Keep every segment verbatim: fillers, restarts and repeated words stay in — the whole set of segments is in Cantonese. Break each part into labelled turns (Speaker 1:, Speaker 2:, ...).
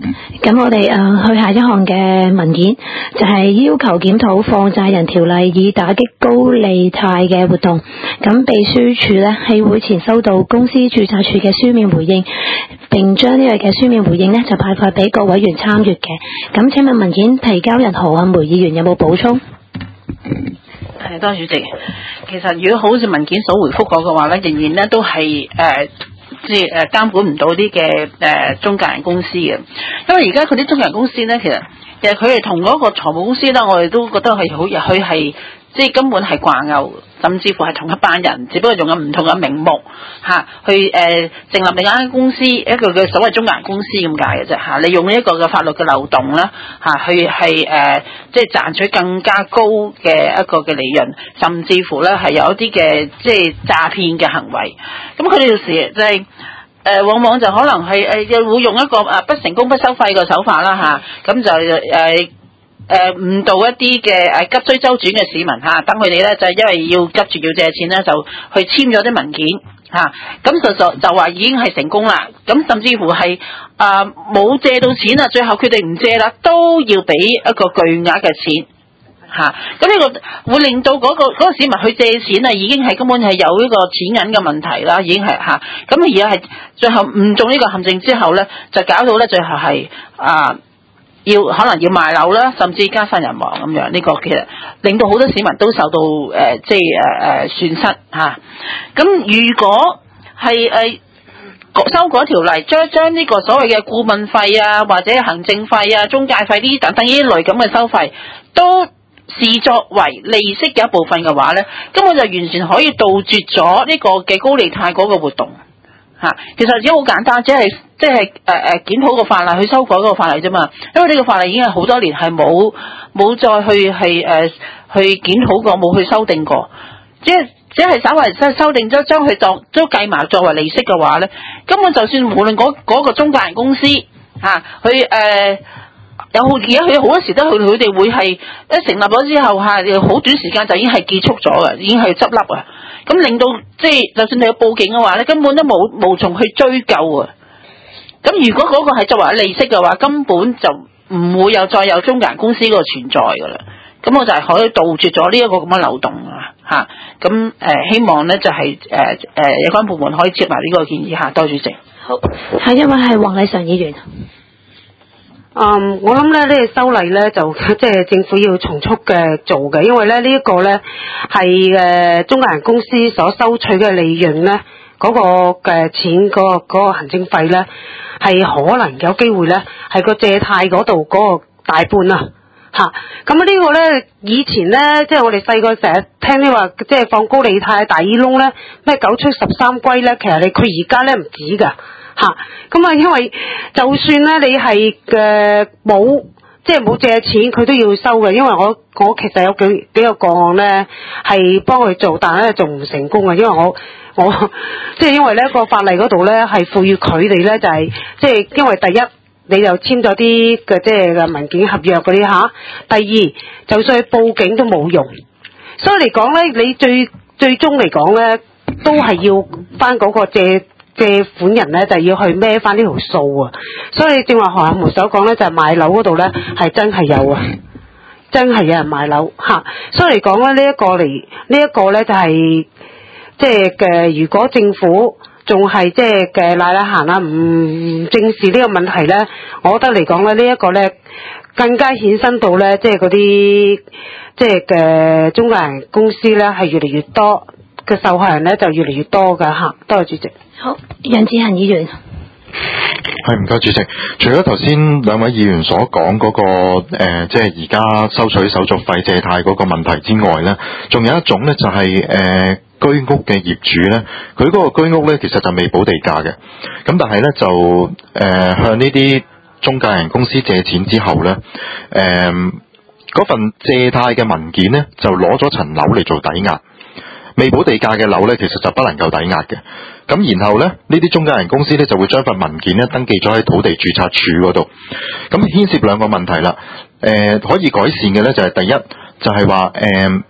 Speaker 1: 咁我哋誒、呃、去下一項嘅文件，就係、是、要求檢討放債人條例，以打擊高利貸嘅活動。咁秘書處呢喺會前收到公司註冊處嘅書面回應，並將呢個嘅書面回應呢就派發俾各委員參閱嘅。咁請問文件提交人何漢梅議員有冇補充？
Speaker 2: 係，多謝主席。其實如果好似文件所回覆過嘅話咧，仍然咧都係誒。呃即係誒監管唔到啲嘅誒中介人公司嘅，因為而家佢啲中介人公司咧，其實其實佢哋同嗰個財務公司咧，我哋都覺得係好，佢係即係根本係掛鈎，甚至乎係同一班人，只不過用緊唔同嘅名目嚇、啊、去誒、呃、成立另一間公司，一個嘅所謂中介人公司咁解嘅啫嚇，利用一個嘅法律嘅漏洞啦嚇、啊，去係誒、呃、即係賺取更加高嘅一個嘅利潤，甚至乎咧係有一啲嘅即係詐騙嘅行為。咁佢哋有時就係、是、誒、呃，往往就可能係誒又會用一個誒不成功不收費嘅手法啦嚇，咁、啊、就誒誒誤導一啲嘅誒急需周轉嘅市民嚇，等佢哋咧就係因為要急住要借錢咧，就去簽咗啲文件嚇，咁、啊、就就就話已經係成功啦，咁甚至乎係啊冇借到錢啊，最後決定唔借啦，都要俾一個巨額嘅錢。嚇，咁呢、啊、個會令到嗰、那個嗰、那個市民去借錢啊，已經係根本係有呢個錢銀嘅問題啦，已經係嚇。咁、啊、而家係最後誤中呢個陷阱之後咧，就搞到咧最後係啊要可能要賣樓啦，甚至家散人亡咁樣。呢、這個其實令到好多市民都受到誒、呃、即係誒誒損失嚇。咁、啊、如果係誒、呃、修改條例，將將呢個所謂嘅顧問費啊，或者行政費啊、中介費呢啲等等呢類咁嘅收費都視作為利息嘅一部分嘅話咧，根本就完全可以杜絕咗呢個嘅高利貸嗰個活動嚇、啊。其實只係好簡單，只係即係誒誒檢討個法例，去修改嗰個法例啫嘛。因為呢個法例已經係好多年係冇冇再去係誒、呃、去檢討過，冇去修訂過。即係只係稍為修修訂咗，將佢當都計埋作為利息嘅話咧，根本就算無論嗰嗰個中介人公司嚇，佢、啊、誒。有而家佢好多時都佢佢哋會係一成立咗之後嚇，好短時間就已經係結束咗嘅，已經係執笠啊！咁令到即係就算你有報警嘅話咧，根本都冇無從去追究啊！咁如果嗰個係作為利息嘅話，根本就唔會有再有中介人公司嗰個存在㗎啦。咁我就係可以杜絕咗呢一個咁嘅漏洞啊！嚇咁誒，希望咧就係誒誒有關部門可以接埋呢個建議嚇，多謝主席。
Speaker 1: 好，下一位係黃麗常議員。
Speaker 3: 嗯，我諗咧呢、這個修例咧就即係政府要從速嘅做嘅，因為咧呢一、這個咧係誒中介人公司所收取嘅利潤咧嗰、那個嘅錢嗰、那個、那個行政費咧係可能有機會咧係個借貸嗰度嗰個大半啊吓，咁啊呢個咧以前咧即係我哋細個成日聽啲話即係放高利貸大耳窿咧咩九出十三歸咧，其實你佢而家咧唔止噶。吓，咁啊，因為就算咧你係嘅冇，即係冇借錢，佢都要收嘅。因為我我其實有幾幾個個案咧，係幫佢做，但係咧做唔成功嘅。因為我我即係因為咧個法例嗰度咧係賦予佢哋咧就係即係因為第一你就簽咗啲嘅即係嘅文件合約嗰啲吓，第二就算去報警都冇用。所以嚟講咧，你最最終嚟講咧，都係要翻嗰個借。借款人咧就要去孭翻呢條數啊，所以正話何漢梅所講咧就係買樓嗰度咧係真係有啊，真係有人買樓嚇、啊，所以嚟講咧呢一個嚟呢一個咧就係即係嘅，如果政府仲係即係嘅賴賴閒啦，唔正視呢個問題咧，我覺得嚟講咧呢一個咧更加衍生到咧即係嗰啲即係嘅中介人公司咧係越嚟越多嘅受害人咧就越嚟越多㗎嚇，多謝主席。
Speaker 1: 好，楊子恒議員。
Speaker 4: 係，唔該主席。除咗頭先兩位議員所講嗰、那個誒，即係而家收取手續費借貸嗰個問題之外咧，仲有一種咧就係、是、誒、呃、居屋嘅業主咧，佢嗰個居屋咧其實就未補地價嘅，咁但係咧就誒、呃、向呢啲中介人公司借錢之後咧，誒、呃、嗰份借貸嘅文件咧就攞咗層樓嚟做抵押。未補地價嘅樓咧，其實就不能夠抵押嘅。咁然後咧，呢啲中介人公司咧就會將份文件咧登記咗喺土地註冊處嗰度。咁牽涉兩個問題啦。誒、呃，可以改善嘅咧就係、是、第一，就係話誒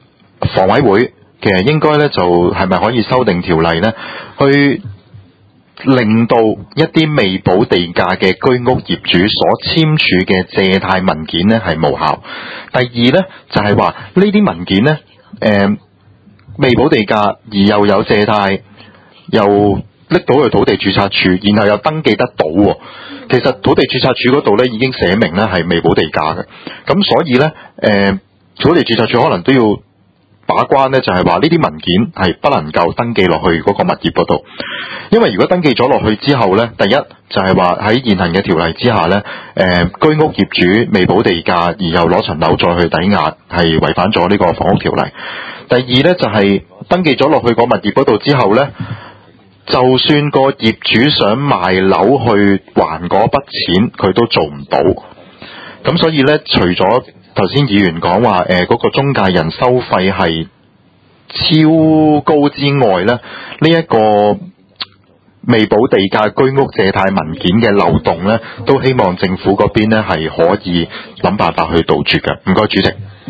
Speaker 4: 房委會其實應該咧就係咪可以修訂條例咧，去令到一啲未補地價嘅居屋業主所簽署嘅借貸文件呢係無效。第二呢，就係話呢啲文件呢，誒、呃、未補地價而又有借貸，又拎到去土地註冊處，然後又登記得到喎。其實土地註冊處嗰度呢已經寫明呢係未補地價嘅，咁所以呢，誒、呃、土地註冊處可能都要把關呢，就係話呢啲文件係不能夠登記落去嗰個物業嗰度，因為如果登記咗落去之後呢，第一就係話喺現行嘅條例之下呢，誒、呃、居屋業主未補地價而又攞層樓再去抵押，係違反咗呢個房屋條例。第二呢，就係、是、登記咗落去個物業嗰度之後呢，就算個業主想賣樓去還嗰筆錢，佢都做唔到。咁所以呢，除咗頭先議員講話誒嗰個中介人收費係超高之外咧，呢、這、一個未補地價居屋借貸文件嘅漏洞咧，都希望政府嗰邊咧係可以諗辦法去杜絕嘅。唔該，主席。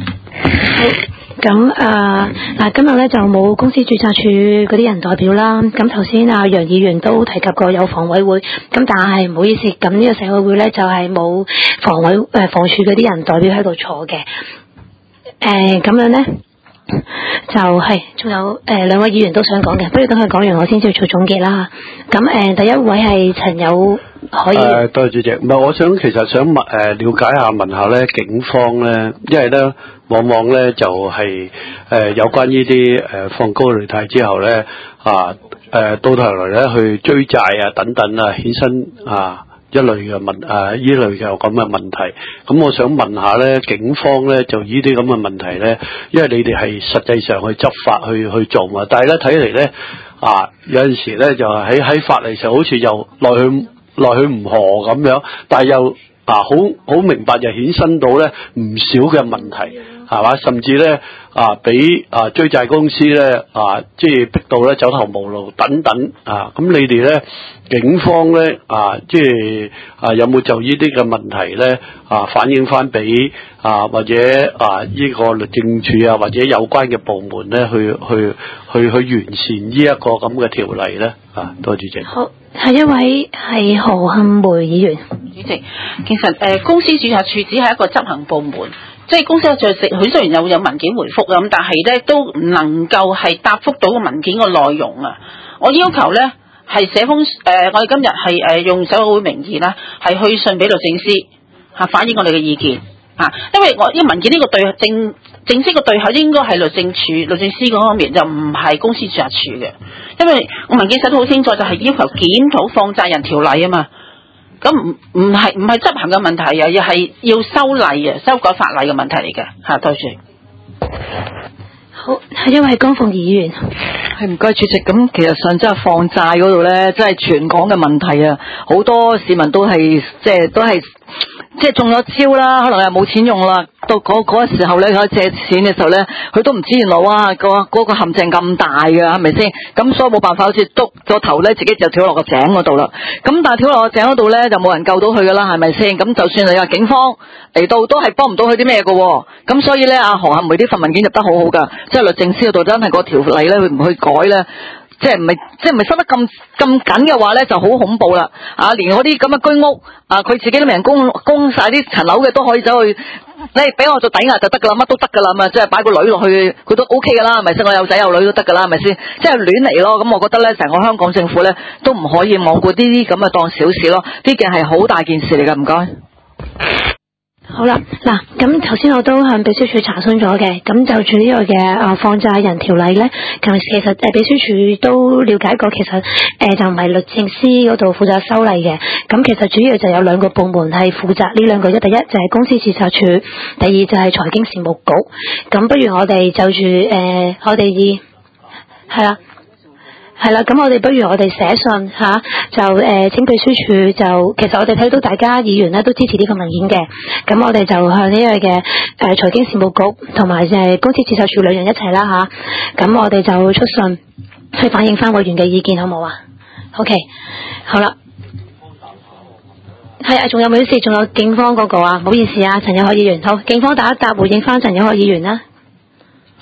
Speaker 1: 咁啊嗱，今日咧就冇公司註冊處嗰啲人代表啦。咁頭先啊楊議員都提及過有房委會，咁但係唔好意思，咁呢個社會會咧就係冇房委誒、呃、房署嗰啲人代表喺度坐嘅。誒咁樣咧就係仲有誒兩位議員都想講嘅，不如等佢講完我先至做總結啦。咁誒、呃、第一位係陳友可以。誒
Speaker 5: 多謝主席。唔係，我想其實想問誒、呃、了解下問下咧警方咧，因為咧往往咧就係、是、誒、呃、有關呢啲誒放高利貸之後咧啊誒、呃、到頭來咧去追債啊等等啊衍生啊一類嘅問誒呢類嘅咁嘅問題。咁我想問下咧警方咧就呢啲咁嘅問題咧，因為你哋係實際上去執法去去做嘛，但係咧睇嚟咧啊有陣時咧就喺喺法例上好似又來去來去唔何咁樣，但係又啊好好明白就衍生到咧唔少嘅問題。係嘛？甚至咧啊，俾啊追債公司咧啊，即係逼到咧走投無路等等啊！咁你哋咧警方咧啊，即係啊有冇就呢啲嘅問題咧啊反映翻俾啊或者啊呢個律政處啊或者有關嘅部門咧去去去去完善呢一個咁嘅條例咧啊？多謝主席。
Speaker 1: 好，下一位係何漢梅議員。
Speaker 2: 主席，其實誒、呃、公司註冊處只係一個執行部門。即係公司就食，佢雖然有有文件回覆咁，但係咧都唔能夠係答覆到個文件個內容啊！我要求咧係寫封誒、呃，我哋今日係誒用社會會名義啦，係去信俾律政司嚇反映我哋嘅意見嚇，因為我呢個文件呢個對正正式嘅對口應該係律政處、律政司嗰方面，就唔係公司註冊處嘅，因為我文件寫得好清楚，就係、是、要求檢討放債人條例啊嘛。咁唔唔係唔係執行嘅問題啊，又係要修例啊，修改法例嘅問題嚟嘅嚇，多謝。
Speaker 1: 好，係因為江鳳儀議員。
Speaker 6: 係唔該主席，咁其實上真係放債嗰度咧，真係全港嘅問題啊！好多市民都係即係都係即係中咗招啦，可能又冇錢用啦。到嗰嗰個時候咧，佢借錢嘅時候咧，佢都唔知原來哇個嗰個陷阱咁大嘅，係咪先？咁所以冇辦法，好似篤咗頭咧，自己就跳落個井嗰度啦。咁但係跳落個井嗰度咧，就冇人救到佢噶啦，係咪先？咁就算你話警方嚟到，都係幫唔到佢啲咩嘅。咁所以咧，阿何漢梅呢份文件入得好好噶，即係律政司嗰度真係個條例咧，佢唔去改咧。即係唔係，即係唔係收得咁咁緊嘅話咧，就好恐怖啦！啊，連嗰啲咁嘅居屋啊，佢自己都未人供供晒啲層樓嘅，都可以走去，你俾我做抵押就得噶啦，乜都得噶啦，咁啊，即係擺個女落去，佢都 O K 噶啦，係咪先？我有仔有女都得噶啦，係咪先？即係亂嚟咯！咁我覺得咧，成個香港政府咧都唔可以罔顧呢啲咁嘅當小事咯，呢件係好大件事嚟噶，唔該。
Speaker 1: 好啦，嗱，咁頭先我都向秘書處查詢咗嘅，咁就住呢個嘅啊放債人條例咧，其實誒秘書處都了解過，其實誒、呃、就唔係律政司嗰度負責修例嘅，咁其實主要就有兩個部門係負責呢兩個，一第一就係公司註冊處，第二就係財經事務局。咁不如我哋就住誒、呃、我哋以係啦。係啦，咁我哋不如我哋寫信吓、啊，就誒、呃、請秘書處就，其實我哋睇到大家議員咧都支持呢份文件嘅，咁我哋就向呢個嘅誒財經事務局同埋誒公司註冊處兩樣一齊啦吓，咁、啊、我哋就出信去反映翻委員嘅意見，好冇啊 ？OK， 好啦，係啊，仲有冇啲事？仲有警方嗰個啊？唔好意思啊，陳友凱議員，好，警方打一答回應翻陳友凱議員啦。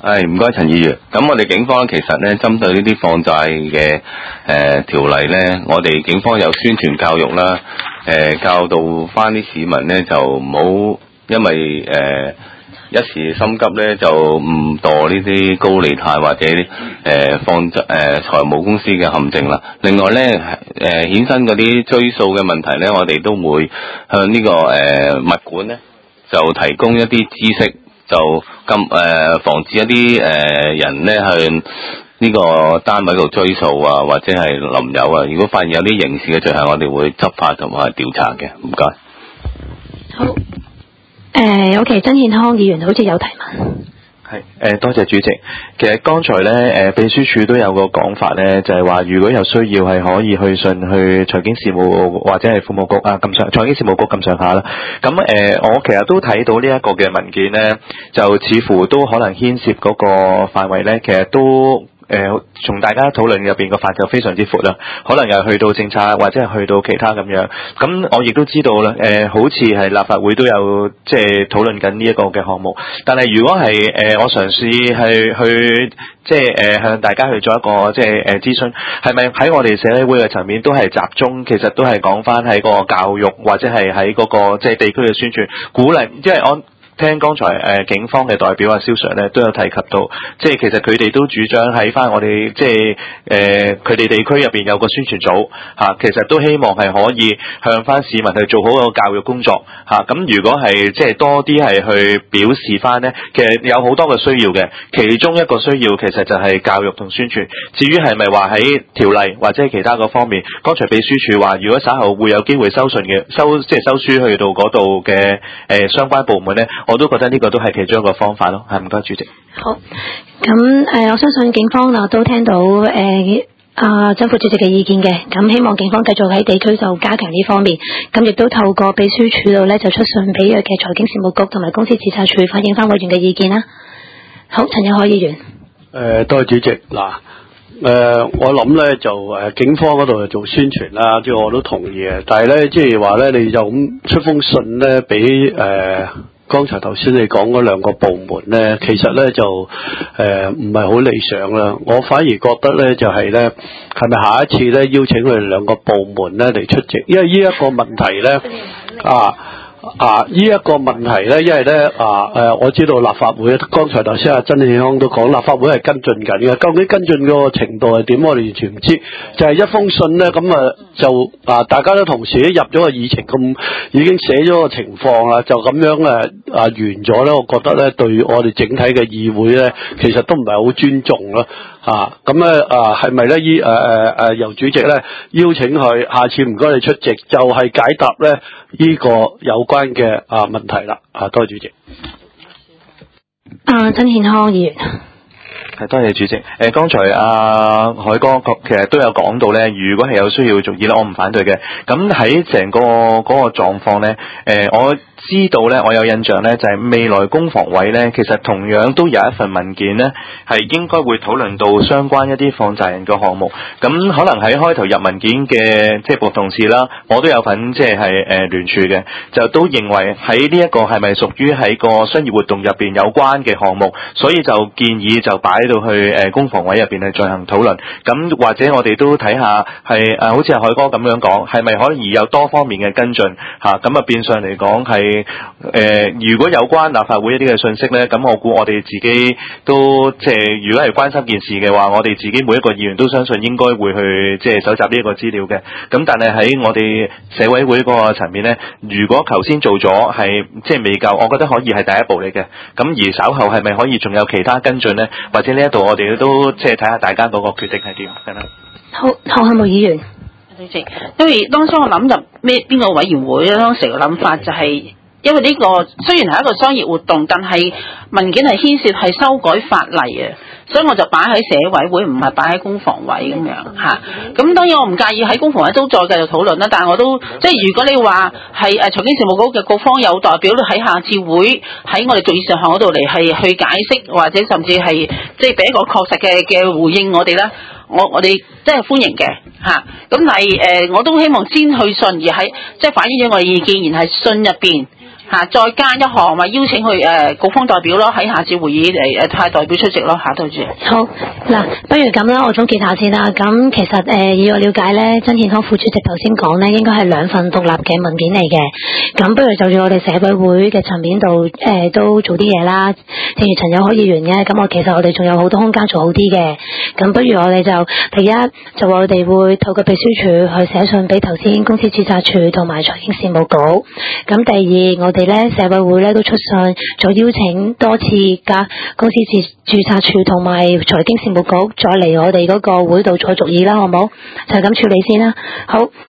Speaker 7: 係唔該陳議員。咁我哋警方其實咧，針對呢啲放債嘅誒條例咧，我哋警方有宣傳教育啦，誒、呃、教導翻啲市民咧就唔好因為誒、呃、一時心急咧就誤墮呢啲高利貸或者誒、呃、放債誒財務公司嘅陷阱啦。另外咧誒衍生嗰啲追訴嘅問題咧，我哋都會向呢、這個誒、呃、物管咧就提供一啲知識。就咁誒、呃，防止一啲誒、呃、人咧向呢個單位度追訴啊，或者係臨有啊。如果發現有啲刑事嘅罪行，我哋會執法同埋調查嘅。唔該。
Speaker 1: 好。誒、呃、，OK， 曾健康議員好似有提問。
Speaker 8: 係誒、呃，多謝主席。其實剛才咧，誒、呃、秘書處都有個講法咧，就係、是、話如果有需要係可以去信去財經事務或者係庫務局啊咁上財經事務局咁上下啦。咁誒、呃，我其實都睇到呢一個嘅文件咧，就似乎都可能牽涉嗰個範圍咧，其實都。誒、呃，從大家討論入邊個範疇非常之闊啦，可能又去到政策或者係去到其他咁樣。咁我亦都知道啦，誒、呃，好似係立法會都有即係討論緊呢一個嘅項目。但係如果係誒、呃，我嘗試係去即係誒、呃、向大家去做一個即係誒諮詢，係咪喺我哋社會嘅層面都係集中，其實都係講翻喺個教育或者係喺嗰個即係地區嘅宣傳鼓勵，因為我。聽剛才誒、呃、警方嘅代表阿蕭 Sir 咧都有提及到，即係其實佢哋都主張喺翻我哋即係誒佢哋地區入邊有個宣傳組嚇、啊，其實都希望係可以向翻市民去做好個教育工作嚇。咁、啊、如果係即係多啲係去表示翻咧，其實有好多嘅需要嘅，其中一個需要其實就係教育同宣傳。至於係咪話喺條例或者其他嗰方面，剛才秘書處話，如果稍後會有機會收信嘅收即係收書去到嗰度嘅誒相關部門咧。我都覺得呢個都係其中一個方法咯，係唔該主席。
Speaker 1: 好，咁誒、呃，我相信警方啊都聽到誒阿曾副主席嘅意見嘅，咁希望警方繼續喺地區就加強呢方面，咁亦都透過秘書處度咧就出信俾嘅財經事務局同埋公司註冊處反映翻委員嘅意見啦。好，陳友凱議員。誒、
Speaker 5: 呃，多謝主席。嗱，誒，我諗咧就誒、呃、警方嗰度做宣傳啦，即係我都同意嘅，但係咧即係話咧，你就咁出封信咧俾誒。剛才頭先你講嗰兩個部門咧，其實咧就誒唔係好理想啦。我反而覺得咧就係咧，係咪下一次咧邀請佢哋兩個部門咧嚟出席？因為呢一個問題咧啊。啊！呢、這、一個問題咧，因為咧啊誒，我知道立法會，剛才頭先阿曾健康都講，立法會係跟進緊嘅。究竟跟進嗰個程度係點，我哋完全唔知。就係、是、一封信咧，咁啊就啊，大家都同時都入咗個議程，咁已經寫咗個情況啦，就咁樣誒啊完咗咧。我覺得咧，對我哋整體嘅議會咧，其實都唔係好尊重咯。啊，咁咧啊，係咪咧？依誒誒誒，由主席咧邀請佢，下次唔該你出席，就係、是、解答咧呢、這個有關嘅啊問題啦。啊，多謝主席。
Speaker 1: 啊，曾健康議員。
Speaker 8: 係，多謝主席。誒、呃，剛才阿、啊、海哥其實都有講到咧，如果係有需要續議咧，我唔反對嘅。咁喺成個嗰個狀況咧，誒、呃，我知道咧，我有印象咧，就係、是、未來公房委咧，其實同樣都有一份文件咧，係應該會討論到相關一啲放債人嘅項目。咁可能喺開頭入文件嘅即係部同事啦，我都有份即係係誒聯署嘅，就都認為喺呢一個係咪屬於喺個商業活動入邊有關嘅項目，所以就建議就擺到去誒公房委入邊去進行討論。咁或者我哋都睇下係誒，好似阿海哥咁樣講，係咪可以有多方面嘅跟進嚇？咁啊變相嚟講係。誒、呃，如果有關立法會一啲嘅信息咧，咁我估我哋自己都即係，如果係關心件事嘅話，我哋自己每一個議員都相信應該會去即係搜集呢一個資料嘅。咁但係喺我哋社委會嗰個層面咧，如果頭先做咗係即係未夠，我覺得可以係第一步嚟嘅。咁而稍後係咪可以仲有其他跟進咧？或者呢一度我哋都即係睇下大家嗰個決定係點嘅啦。
Speaker 1: 好，好，係冇議員。
Speaker 2: 主席，因為當初我諗入咩邊個委員會咧，當時嘅諗法就係、是。因為呢個雖然係一個商業活動，但係文件係牽涉係修改法例啊，所以我就擺喺社委會，唔係擺喺公房委咁樣嚇。咁當然我唔介意喺公房委都再繼續討論啦，但係我都即係如果你話係誒財經事務局嘅各方有代表喺下次會喺我哋逐議事項嗰度嚟係去解釋，或者甚至係即係俾一個確實嘅嘅回應我哋啦。我我哋即係歡迎嘅嚇。咁但係誒，我都希望先去信，而喺即係反映咗我嘅意見，然係信入邊。 嚇，再加一項咪邀請佢誒局方代表咯，喺下次會議嚟誒派代表出席咯嚇，對住。
Speaker 1: 好嗱，不如咁啦，我總結下先啦。咁其實誒、呃、以我了解咧，曾健康副主席頭先講咧，應該係兩份獨立嘅文件嚟嘅。咁不如就住我哋社委會嘅層面度誒、呃、都做啲嘢啦。正如陳友凱議員嘅，咁我其實我哋仲有好多空間做好啲嘅。咁不如我哋就第一就話我哋會透過秘書處去寫信俾頭先公司註冊處同埋財經事務局。咁第二我哋咧社委會咧都出信再邀請多次噶公司註註冊處同埋財經事務局再嚟我哋嗰個會度再續議啦，好唔好？就係咁處理先啦。好。